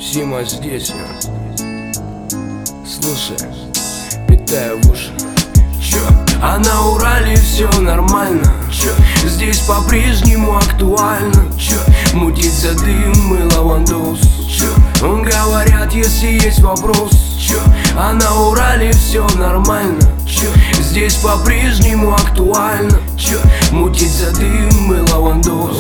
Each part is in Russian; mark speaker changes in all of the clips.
Speaker 1: Сима здесь, слушай, питаю в уши. Чё? А на Урале все нормально. Чё? Здесь по-прежнему актуально. Чё? Мутить за дым и лавандос. Чё? Говорят, если есть вопрос. Чё? А на Урале все нормально. Чё? Здесь по-прежнему актуально. Чё? Мутить за дым и лавандос.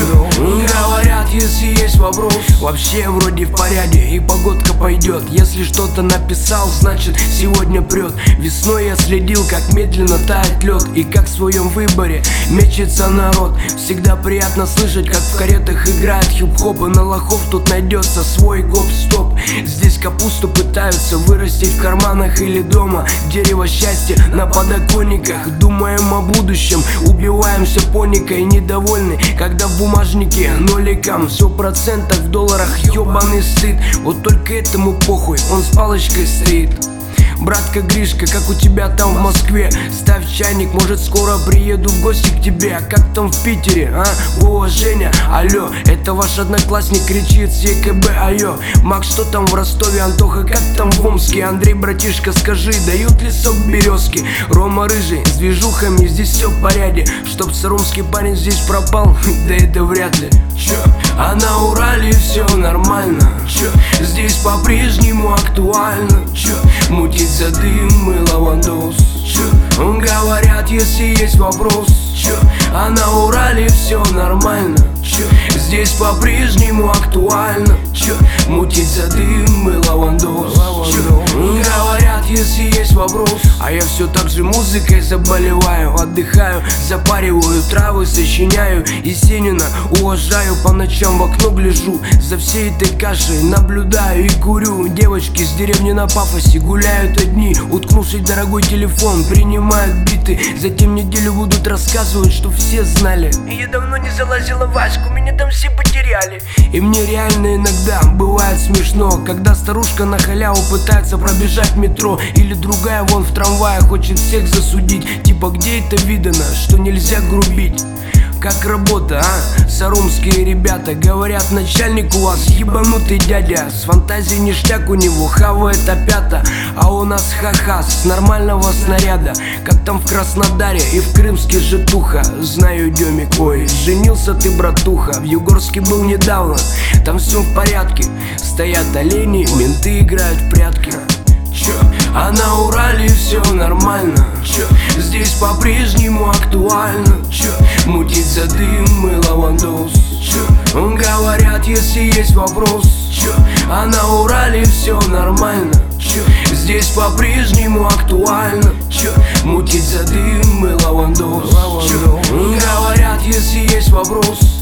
Speaker 1: Говорят, если есть вопрос. Вообще вроде в порядке и погодка пойдет. Если что-то написал, значит сегодня прет. Весной я следил, как медленно тает лед и как в своем выборе мечется народ. Всегда приятно слышать, как в каретах играет хип-хоп, и на лохов тут найдется свой гоп-стоп. Здесь капусту пытаются вырастить в карманах или дома. Дерево счастья на подоконниках. Думаем о будущем, убиваемся паникой, недовольны, когда в бумажнике ноликам все процентов в долларах, ёбаный стыд. Вот только этому похуй, он с палочкой стоит. Братка Гришка, как у тебя там в Москве? Ставь чайник, может скоро приеду в гости к тебе. А как там в Питере, а? О, Женя, алло, это ваш одноклассник кричит с ЕКБ, айо. Макс, что там в Ростове? Антоха, как там в Омске? Андрей, братишка, скажи, дают ли сок березки? Рома Рыжий, с движухами здесь все в порядке. Чтоб саромский парень здесь пропал, да это вряд ли. Чё? А на Урале все нормально. Чё? Здесь по-прежнему актуально. Чё? Мутить за дым и лавандос. Чё? Говорят, если есть вопрос. Чё? А на Урале все нормально. Чё? Здесь по-прежнему актуально. Чё? Мутить за дым и лавандос. Чё? Говорят, если есть вопрос. А я все так же музыкой заболеваю. Отдыхаю, запариваю травы, сочиняю. Есенина уважаю, по ночам в окно гляжу. За всей этой кашей наблюдаю и курю. Девочки с деревни на пафосе гуляют одни, уткнувшись в дорогой телефон, принимают биты. Затем неделю будут рассказывать, что все знали. Я давно не залазила в Ваську, меня там все потеряли. И мне реально иногда бывает смешно, когда старушка на халяву пытается пробежать в метро. Или другая вон в трамвае хочет всех засудить. Типа, где это видано, что нельзя грубить? Как работа, а? Саромские ребята говорят, начальник у вас ебанутый дядя. С фантазией ништяк у него, хавает опята. А у нас ха-ха с нормального снаряда. Как там в Краснодаре и в Крымске житуха. Знаю, Демик, ой, женился ты, братуха. В Югорске был недавно, там все в порядке. Стоят олени, менты играют в прятки. Чё? А на Урале все нормально. Чё? Здесь по-прежнему актуально. Чё? Мутить за дым и лавандос. Чё? Говорят, если есть вопрос. Чё? А на Урале все нормально. Чё? Здесь по-прежнему актуально. Чё? Мутить за дым и лавандос. Чё? Говорят, если есть вопрос.